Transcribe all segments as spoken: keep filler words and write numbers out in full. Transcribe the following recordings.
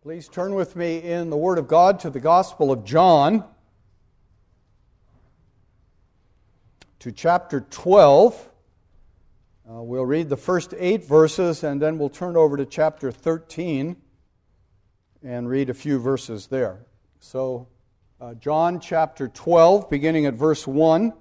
Please turn with me in the Word of God to the Gospel of John, to chapter twelve. Uh, we'll read the first eight verses, and then we'll turn over to chapter thirteen and read a few verses there. So, uh, John chapter twelve, beginning at verse one.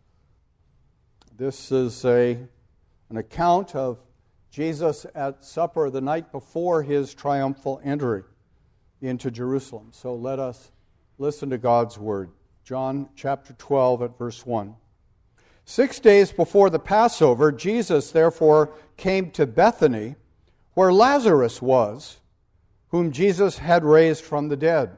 This is a an account of Jesus at supper the night before his triumphal entry into Jerusalem. So let us listen to God's word. John chapter twelve at verse one. Six days before the Passover, Jesus therefore came to Bethany, where Lazarus was, whom Jesus had raised from the dead.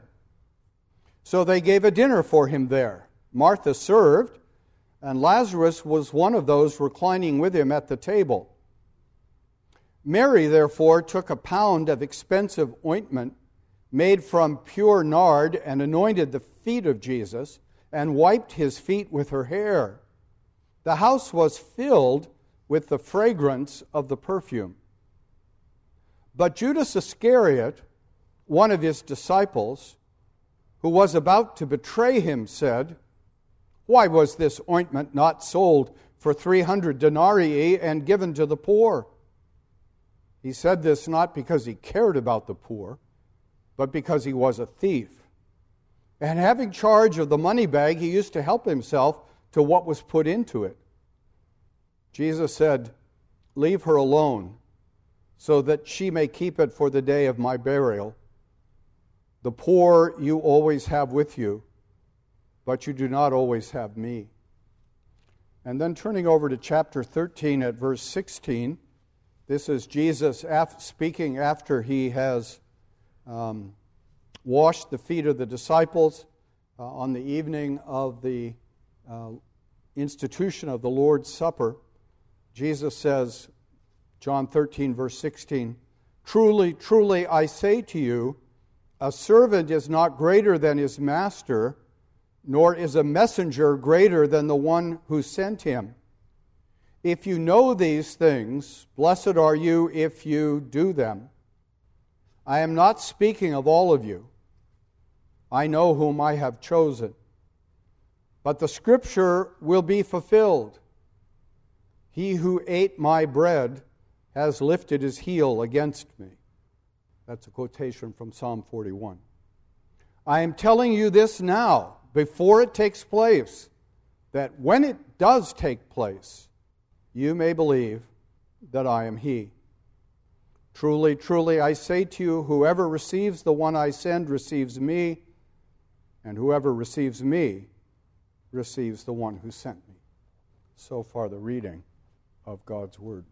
So they gave a dinner for him there. Martha served, and Lazarus was one of those reclining with him at the table. Mary, therefore, took a pound of expensive ointment made from pure nard and anointed the feet of Jesus and wiped his feet with her hair. The house was filled with the fragrance of the perfume. But Judas Iscariot, one of his disciples, who was about to betray him, said, "Why was this ointment not sold for three hundred denarii and given to the poor?" He said this not because he cared about the poor, but because he was a thief. And having charge of the money bag, he used to help himself to what was put into it. Jesus said, "Leave her alone, so that she may keep it for the day of my burial. The poor you always have with you, but you do not always have me." And then turning over to chapter thirteen at verse sixteen, this is Jesus speaking after he has um, washed the feet of the disciples uh, on the evening of the uh, institution of the Lord's Supper. Jesus says, John thirteen, verse sixteen, "Truly, truly, I say to you, a servant is not greater than his master, nor is a messenger greater than the one who sent him. If you know these things, blessed are you if you do them. I am not speaking of all of you. I know whom I have chosen. But the scripture will be fulfilled. He who ate my bread has lifted his heel against me." That's a quotation from Psalm forty-one. "I am telling you this now, before it takes place, that when it does take place, you may believe that I am he. Truly, truly, I say to you, whoever receives the one I send receives me, and whoever receives me receives the one who sent me." So far the reading of God's Word.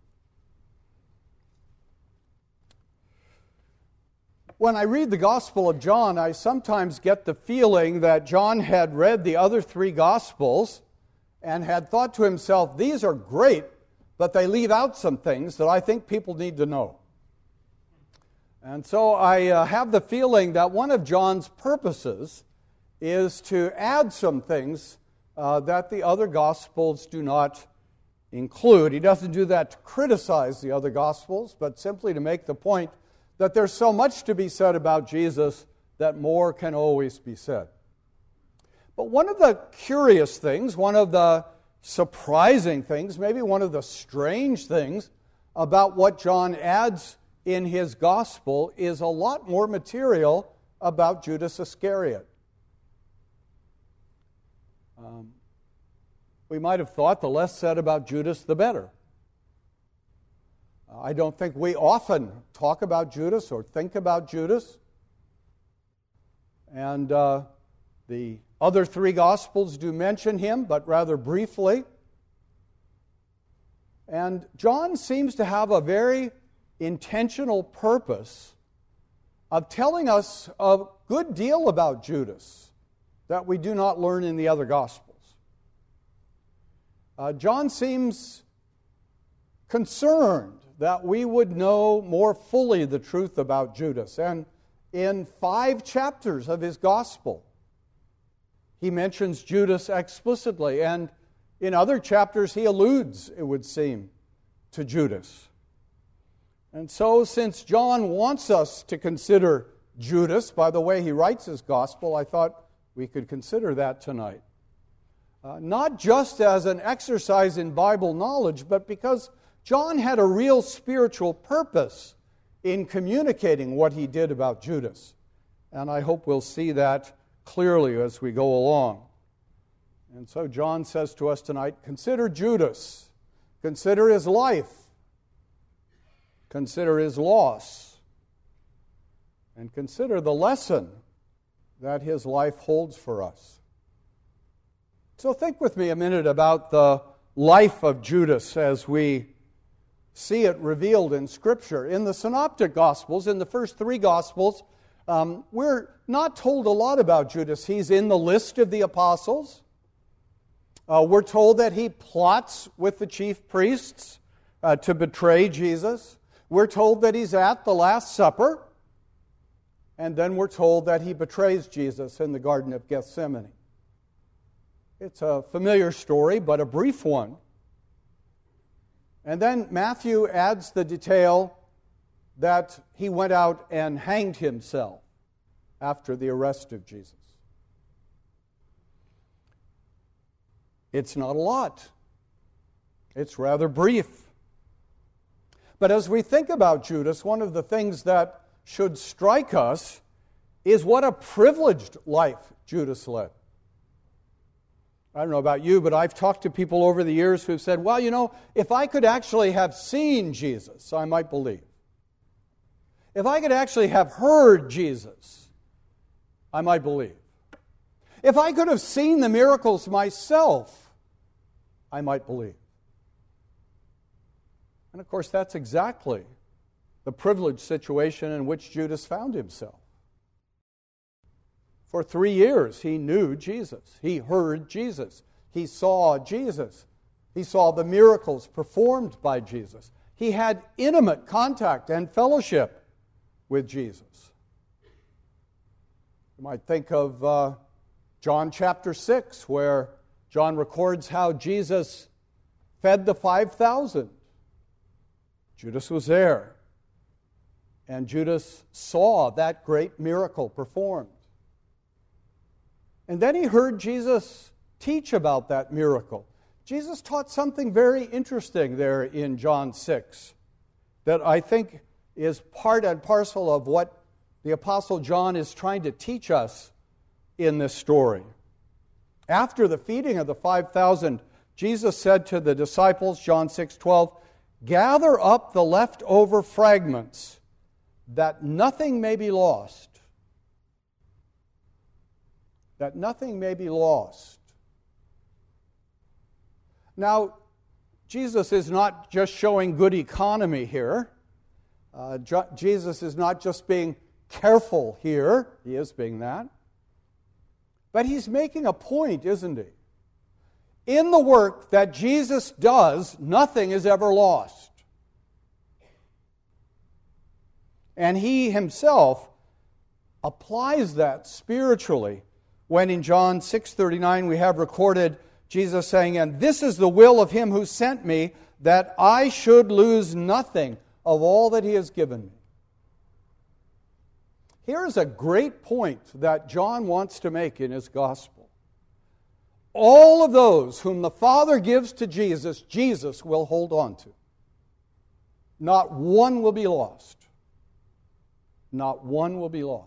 When I read the Gospel of John, I sometimes get the feeling that John had read the other three Gospels and had thought to himself, these are great, but they leave out some things that I think people need to know. And so I uh, have the feeling that one of John's purposes is to add some things uh, that the other Gospels do not include. He doesn't do that to criticize the other Gospels, but simply to make the point that there's so much to be said about Jesus that more can always be said. But one of the curious things, one of the surprising things, maybe one of the strange things about what John adds in his gospel is a lot more material about Judas Iscariot. Um, we might have thought the less said about Judas, the better. I don't think we often talk about Judas or think about Judas. And uh, the other three Gospels do mention him, but rather briefly. And John seems to have a very intentional purpose of telling us a good deal about Judas that we do not learn in the other Gospels. Uh, John seems concerned that we would know more fully the truth about Judas. And in five chapters of his Gospel, he mentions Judas explicitly, and in other chapters he alludes, it would seem, to Judas. And so, since John wants us to consider Judas by the way he writes his gospel, I thought we could consider that tonight. Uh, not just as an exercise in Bible knowledge, but because John had a real spiritual purpose in communicating what he did about Judas. And I hope we'll see that clearly as we go along. And so John says to us tonight, consider Judas, consider his life, consider his loss, and consider the lesson that his life holds for us. So think with me a minute about the life of Judas as we see it revealed in Scripture. In the Synoptic Gospels, in the first three Gospels, um, we're not told a lot about Judas. He's in the list of the apostles. Uh, we're told that he plots with the chief priests uh, to betray Jesus. We're told that he's at the Last Supper. And then we're told that he betrays Jesus in the Garden of Gethsemane. It's a familiar story, but a brief one. And then Matthew adds the detail that he went out and hanged himself after the arrest of Jesus. It's not a lot. It's rather brief. But as we think about Judas, one of the things that should strike us is what a privileged life Judas led. I don't know about you, but I've talked to people over the years who've said, well, you know, if I could actually have seen Jesus, I might believe. If I could actually have heard Jesus, I might believe. If I could have seen the miracles myself, I might believe. And of course, that's exactly the privileged situation in which Judas found himself. For three years, he knew Jesus. He heard Jesus. He saw Jesus. He saw the miracles performed by Jesus. He had intimate contact and fellowship with Jesus. You might think of uh, John chapter six, where John records how Jesus fed the five thousand. Judas was there, and Judas saw that great miracle performed. And then he heard Jesus teach about that miracle. Jesus taught something very interesting there in John six that I think is part and parcel of what the Apostle John is trying to teach us in this story. After the feeding of the five thousand, Jesus said to the disciples, John six twelve, "Gather up the leftover fragments, that nothing may be lost." That nothing may be lost. Now, Jesus is not just showing good economy here. Uh, Jo- Jesus is not just being careful here. He is being that. But he's making a point, isn't he? In the work that Jesus does, nothing is ever lost. And he himself applies that spiritually when in John six thirty-nine we have recorded Jesus saying, "And this is the will of him who sent me, that I should lose nothing of all that he has given me." Here is a great point that John wants to make in his gospel. All of those whom the Father gives to Jesus, Jesus will hold on to. Not one will be lost. Not one will be lost.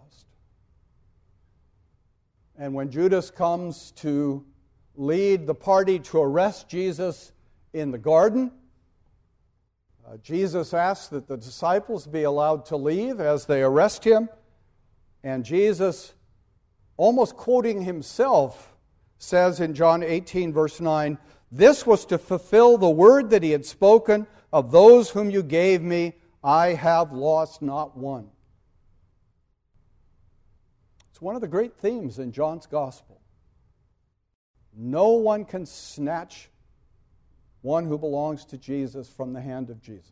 And when Judas comes to lead the party to arrest Jesus in the garden, uh, Jesus asks that the disciples be allowed to leave as they arrest him. And Jesus, almost quoting himself, says in John eighteen, verse nine, "This was to fulfill the word that he had spoken, of those whom you gave me, I have lost not one." It's one of the great themes in John's gospel. No one can snatch one who belongs to Jesus from the hand of Jesus.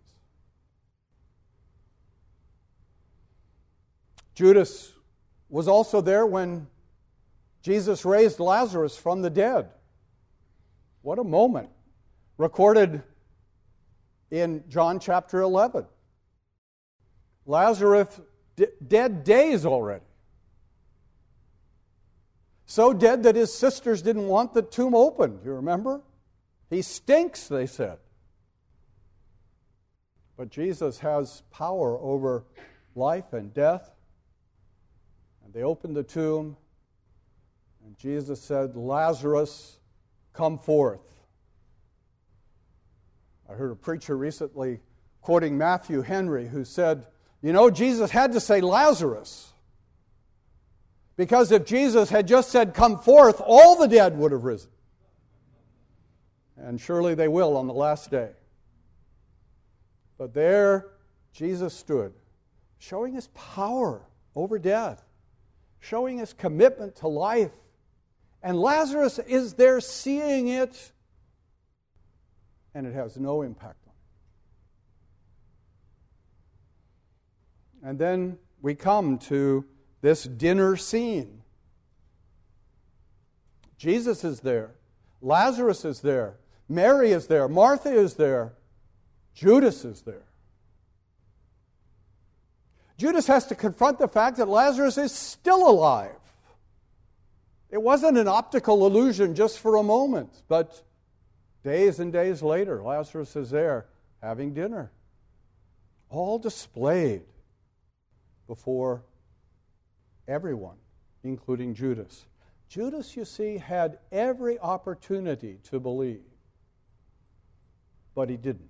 Judas was also there when Jesus raised Lazarus from the dead. What a moment. Recorded in John chapter eleven. Lazarus d- dead days already. So dead that his sisters didn't want the tomb open. You remember? He stinks, they said. But Jesus has power over life and death. And they opened the tomb, and Jesus said, "Lazarus, come forth." I heard a preacher recently quoting Matthew Henry who said, you know, Jesus had to say Lazarus. Because if Jesus had just said, "Come forth," all the dead would have risen. And surely they will on the last day. But there Jesus stood, showing his power over death, showing his commitment to life. And Lazarus is there seeing it, and it has no impact on him. And then we come to this dinner scene. Jesus is there. Lazarus is there. Mary is there. Martha is there. Judas is there. Judas has to confront the fact that Lazarus is still alive. It wasn't an optical illusion just for a moment, but days and days later, Lazarus is there having dinner, all displayed before everyone, including Judas. Judas, you see, had every opportunity to believe, but he didn't.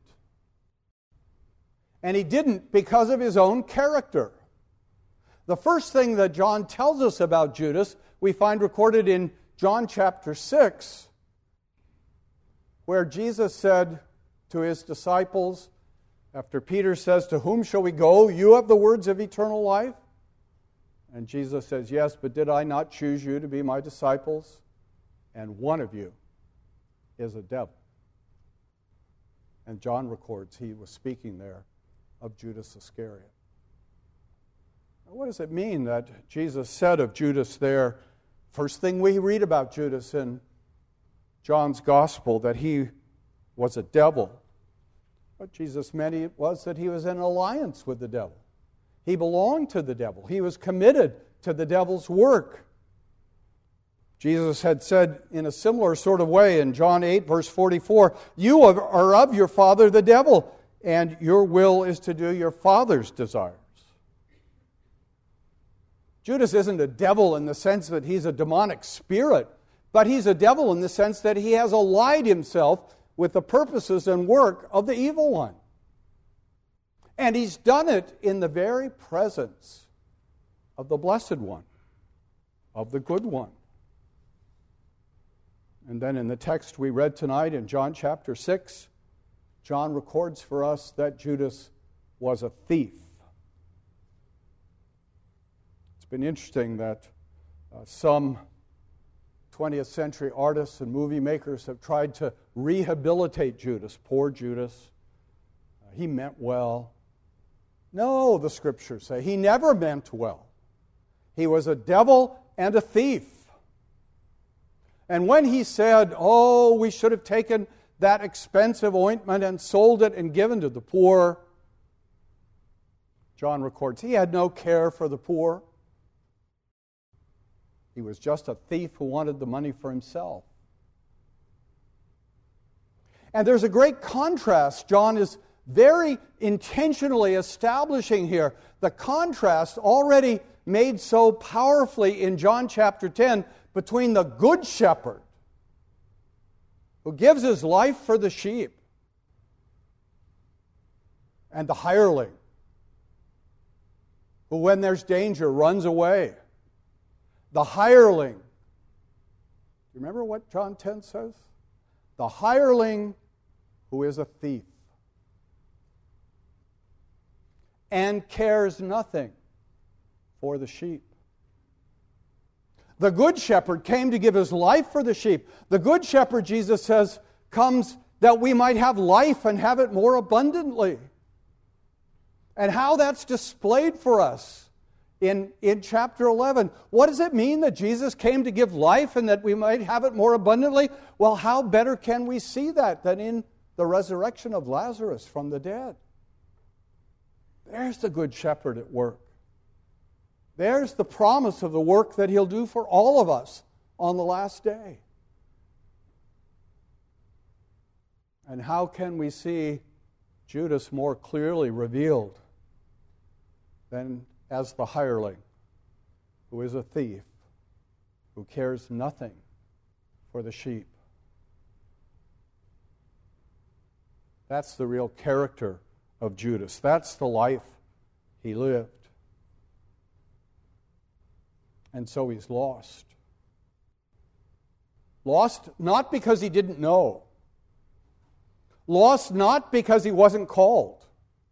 And he didn't because of his own character. The first thing that John tells us about Judas, we find recorded in John chapter six, where Jesus said to his disciples, after Peter says, "To whom shall we go? You have the words of eternal life." And Jesus says, "Yes, but did I not choose you to be my disciples? And one of you is a devil." And John records he was speaking there of Judas Iscariot. Now, what does it mean that Jesus said of Judas there? First thing we read about Judas in John's Gospel, that he was a devil. What Jesus meant it was that he was in alliance with the devil. He belonged to the devil. He was committed to the devil's work. Jesus had said in a similar sort of way in John eight, verse forty-four, "You are of your father the devil, and your will is to do your father's desires." Judas isn't a devil in the sense that he's a demonic spirit, but he's a devil in the sense that he has allied himself with the purposes and work of the evil one. And he's done it in the very presence of the Blessed One, of the Good One. And then in the text we read tonight in John chapter six, John records for us that Judas was a thief. It's been interesting that uh, some twentieth century artists and movie makers have tried to rehabilitate Judas. Poor Judas. Uh, he meant well. No, the Scriptures say he never meant well. He was a devil and a thief. And when he said, "Oh, we should have taken that expensive ointment and sold it and given to the poor," John records he had no care for the poor. He was just a thief who wanted the money for himself. And there's a great contrast John is very intentionally establishing here. The contrast already made so powerfully in John chapter ten between the good shepherd who gives his life for the sheep and the hireling who, when there's danger, runs away. The hireling. Do you remember what John ten says? The hireling who is a thief and cares nothing for the sheep. The good shepherd came to give his life for the sheep. The good shepherd, Jesus says, comes that we might have life and have it more abundantly. And how that's displayed for us in, in chapter eleven. What does it mean that Jesus came to give life and that we might have it more abundantly? Well, how better can we see that than in the resurrection of Lazarus from the dead? There's the good shepherd at work. There's the promise of the work that He'll do for all of us on the last day. And how can we see Judas more clearly revealed than as the hireling, who is a thief, who cares nothing for the sheep? That's the real character of Judas. That's the life he lived. And so he's lost. Lost not because he didn't know. Lost not because he wasn't called.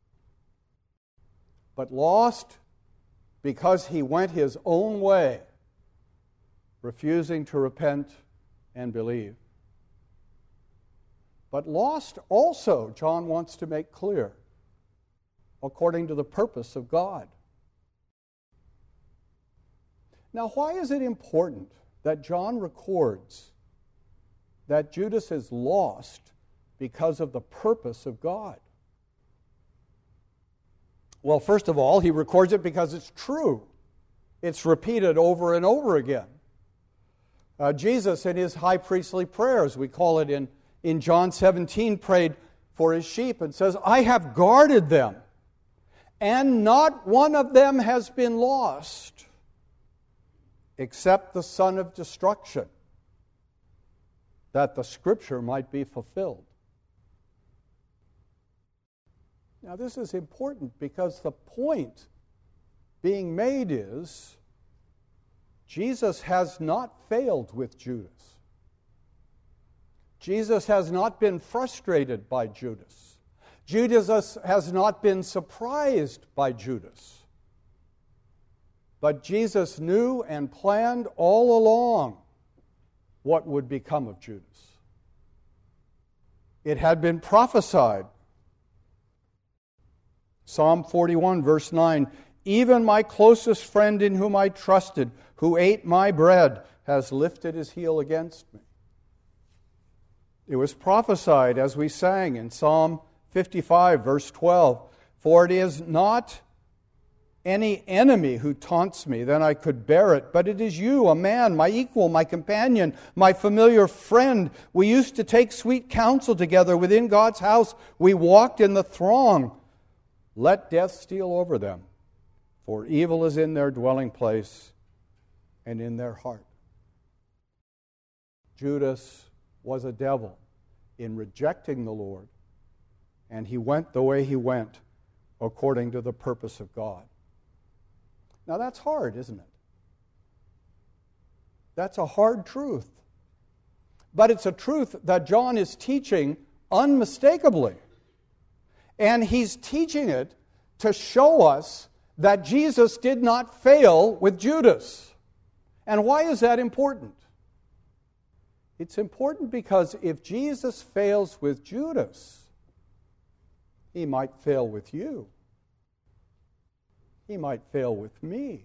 But lost because he went his own way, refusing to repent and believe. But lost also, John wants to make clear, according to the purpose of God. Now, why is it important that John records that Judas is lost because of the purpose of God? Well, first of all, he records it because it's true. It's repeated over and over again. Uh, Jesus, in his high priestly prayers, we call it in, in John seventeen, prayed for his sheep and says, I have guarded them, and not one of them has been lost, except the son of destruction, that the Scripture might be fulfilled. Now, this is important because the point being made is Jesus has not failed with Judas. Jesus has not been frustrated by Judas. Judas has not been surprised by Judas. But Jesus knew and planned all along what would become of Judas. It had been prophesied. Psalm forty-one, verse nine, even my closest friend in whom I trusted, who ate my bread, has lifted his heel against me. It was prophesied as we sang in Psalm fifty-five, verse twelve, for it is not any enemy who taunts me, then I could bear it. But it is you, a man, my equal, my companion, my familiar friend. We used to take sweet counsel together within God's house. We walked in the throng. Let death steal over them, for evil is in their dwelling place and in their heart. Judas was a devil in rejecting the Lord, and he went the way he went according to the purpose of God. Now that's hard, isn't it? That's a hard truth. But it's a truth that John is teaching unmistakably. And he's teaching it to show us that Jesus did not fail with Judas. And why is that important? It's important because if Jesus fails with Judas, he might fail with you. He might fail with me.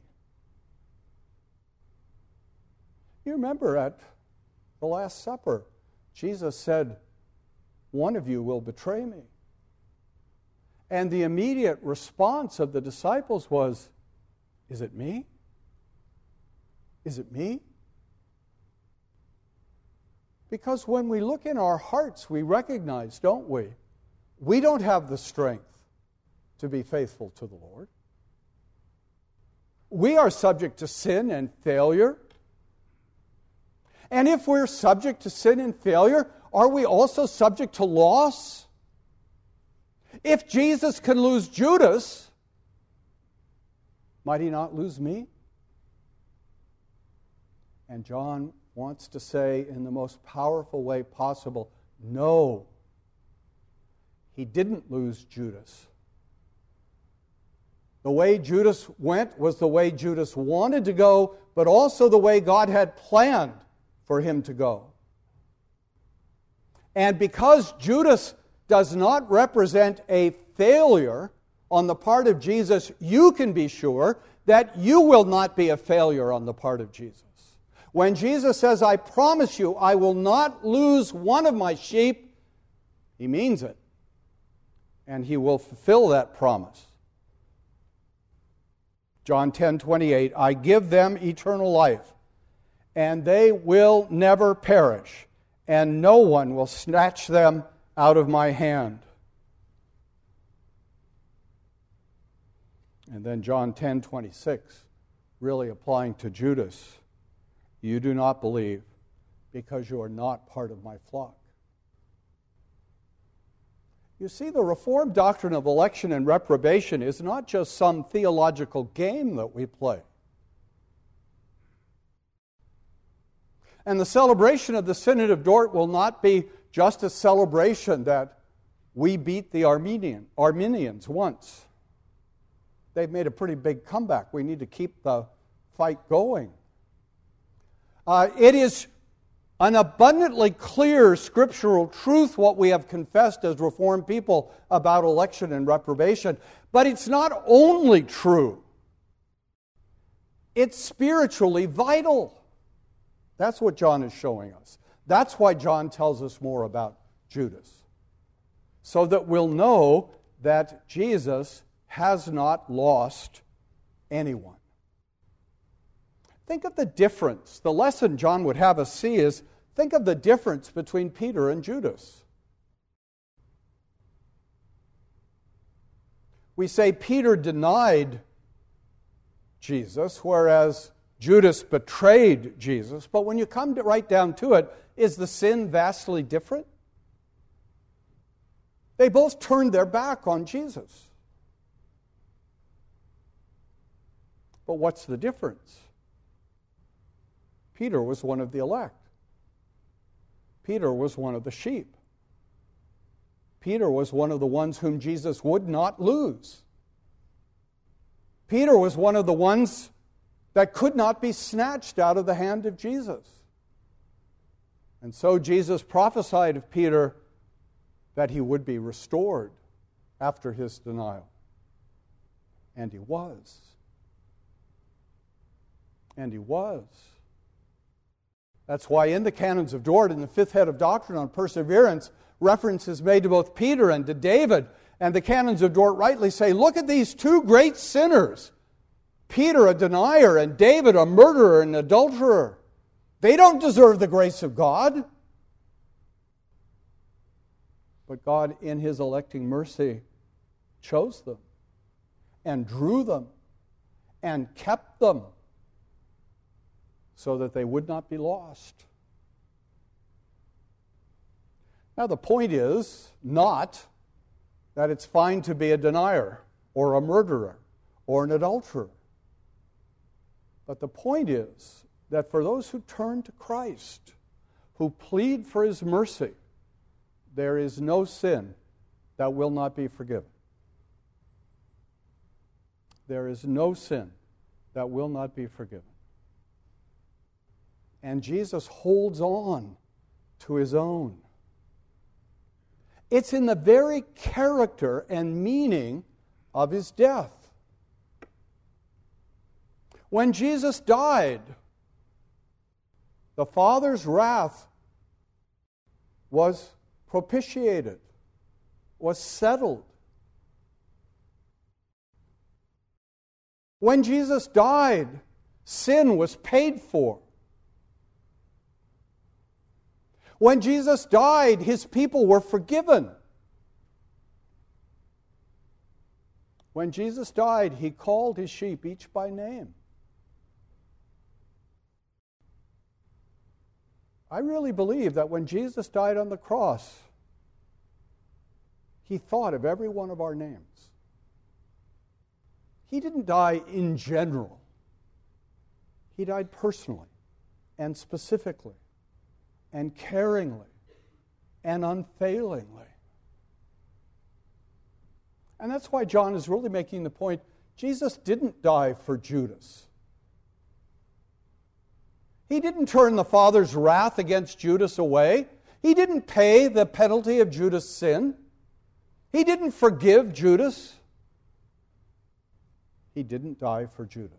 You remember at the Last Supper, Jesus said, one of you will betray me. And the immediate response of the disciples was, is it me? Is it me? Because when we look in our hearts, we recognize, don't we? We don't have the strength to be faithful to the Lord. We are subject to sin and failure. And if we're subject to sin and failure, are we also subject to loss? If Jesus can lose Judas, might he not lose me? And John wants to say in the most powerful way possible, no, he didn't lose Judas. The way Judas went was the way Judas wanted to go, but also the way God had planned for him to go. And because Judas does not represent a failure on the part of Jesus, you can be sure that you will not be a failure on the part of Jesus. When Jesus says, I promise you, I will not lose one of my sheep, he means it. And he will fulfill that promise. John ten twenty-eight, I give them eternal life, and they will never perish, and no one will snatch them out of my hand. And then John ten twenty-six, really applying to Judas, you do not believe because you are not part of my flock. You see, the Reformed doctrine of election and reprobation is not just some theological game that we play. And the celebration of the Synod of Dort will not be just a celebration that we beat the Armenian, Armenians once. They've made a pretty big comeback. We need to keep the fight going. Uh, it is an abundantly clear scriptural truth what we have confessed as Reformed people about election and reprobation. But it's not only true. It's spiritually vital. That's what John is showing us. That's why John tells us more about Judas. So that we'll know that Jesus has not lost anyone. Think of the difference. The lesson John would have us see is, think of the difference between Peter and Judas. We say Peter denied Jesus, whereas Judas betrayed Jesus. But when you come to right down to it, is the sin vastly different? They both turned their back on Jesus. But what's the difference? Peter was one of the elect. Peter was one of the sheep. Peter was one of the ones whom Jesus would not lose. Peter was one of the ones that could not be snatched out of the hand of Jesus. And so Jesus prophesied of Peter that he would be restored after his denial. And he was. And he was. That's why in the Canons of Dort, in the fifth head of doctrine on perseverance, reference is made to both Peter and to David. And the Canons of Dort rightly say, look at these two great sinners. Peter, a denier, and David, a murderer and adulterer. They don't deserve the grace of God. But God, in His electing mercy, chose them and drew them and kept them so that they would not be lost. Now, the point is not that it's fine to be a denier or a murderer or an adulterer. But the point is that for those who turn to Christ, who plead for His mercy, there is no sin that will not be forgiven. There is no sin that will not be forgiven. And Jesus holds on to His own. It's in the very character and meaning of His death. When Jesus died, the Father's wrath was propitiated, was settled. When Jesus died, sin was paid for. When Jesus died, His people were forgiven. When Jesus died, He called His sheep each by name. I really believe that when Jesus died on the cross, He thought of every one of our names. He didn't die in general. He died personally and specifically and caringly and unfailingly. And that's why John is really making the point, Jesus didn't die for Judas. He didn't turn the Father's wrath against Judas away. He didn't pay the penalty of Judas' sin. He didn't forgive Judas. He didn't die for Judas.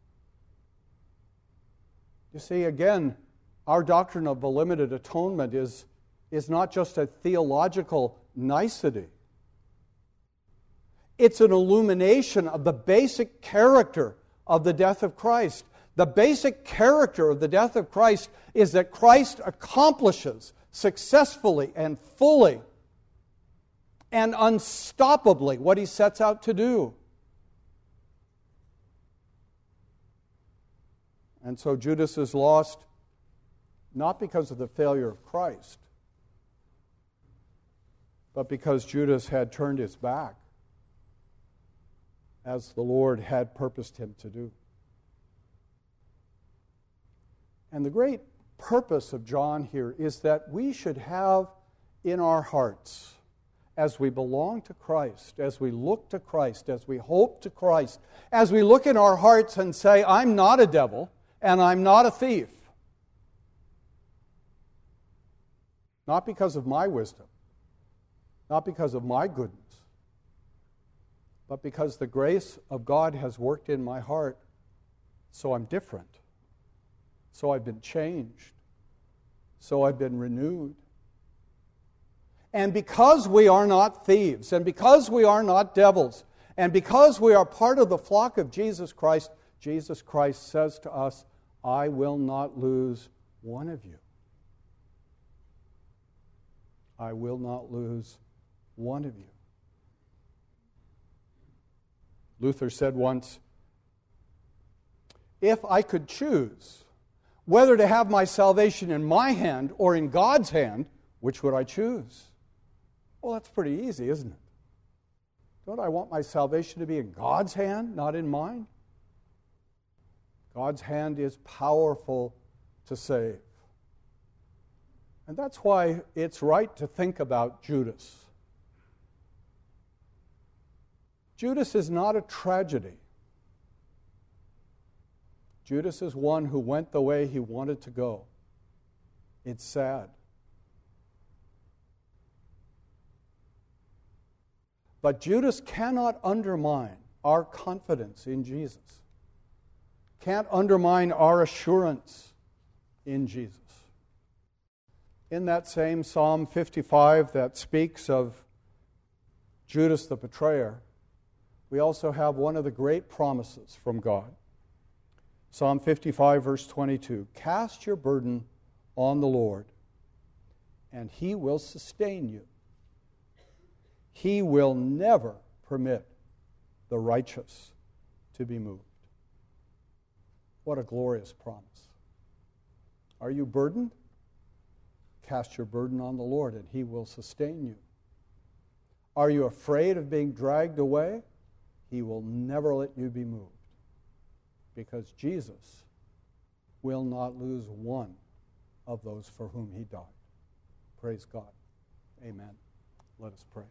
You see, again, our doctrine of the limited atonement is, is not just a theological nicety. It's an illumination of the basic character of the death of Christ. The basic character of the death of Christ is that Christ accomplishes successfully and fully and unstoppably what he sets out to do. And so Judas is lost not because of the failure of Christ, but because Judas had turned his back, as the Lord had purposed him to do. And the great purpose of John here is that we should have in our hearts, as we belong to Christ, as we look to Christ, as we hope to Christ, as we look in our hearts and say, I'm not a devil and I'm not a thief. Not because of my wisdom, not because of my goodness, but because the grace of God has worked in my heart, so I'm different. So I've been changed. So I've been renewed. And because we are not thieves, and because we are not devils, and because we are part of the flock of Jesus Christ, Jesus Christ says to us, I will not lose one of you. I will not lose one of you. Luther said once, if I could choose whether to have my salvation in my hand or in God's hand, which would I choose? Well, that's pretty easy, isn't it? Don't I want my salvation to be in God's hand, not in mine? God's hand is powerful to save. And that's why it's right to think about Judas. Judas is not a tragedy. Judas is one who went the way he wanted to go. It's sad. But Judas cannot undermine our confidence in Jesus. Can't undermine our assurance in Jesus. In that same Psalm fifty-five that speaks of Judas the betrayer, we also have one of the great promises from God. Psalm fifty-five, verse twenty-two, cast your burden on the Lord, and He will sustain you. He will never permit the righteous to be moved. What a glorious promise. Are you burdened? Cast your burden on the Lord, and He will sustain you. Are you afraid of being dragged away? He will never let you be moved, because Jesus will not lose one of those for whom He died. Praise God. Amen. Let us pray.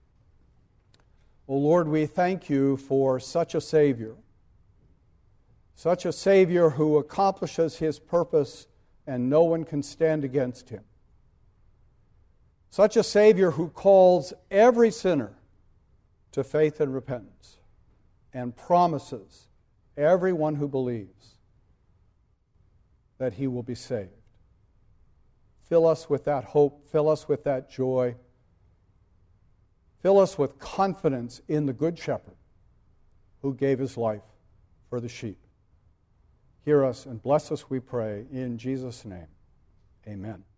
O Lord, we thank You for such a Savior, such a Savior who accomplishes His purpose and no one can stand against Him. Such a Savior who calls every sinner to faith and repentance and promises everyone who believes that he will be saved. Fill us with that hope. Fill us with that joy. Fill us with confidence in the Good Shepherd who gave His life for the sheep. Hear us and bless us, we pray, in Jesus' name. Amen.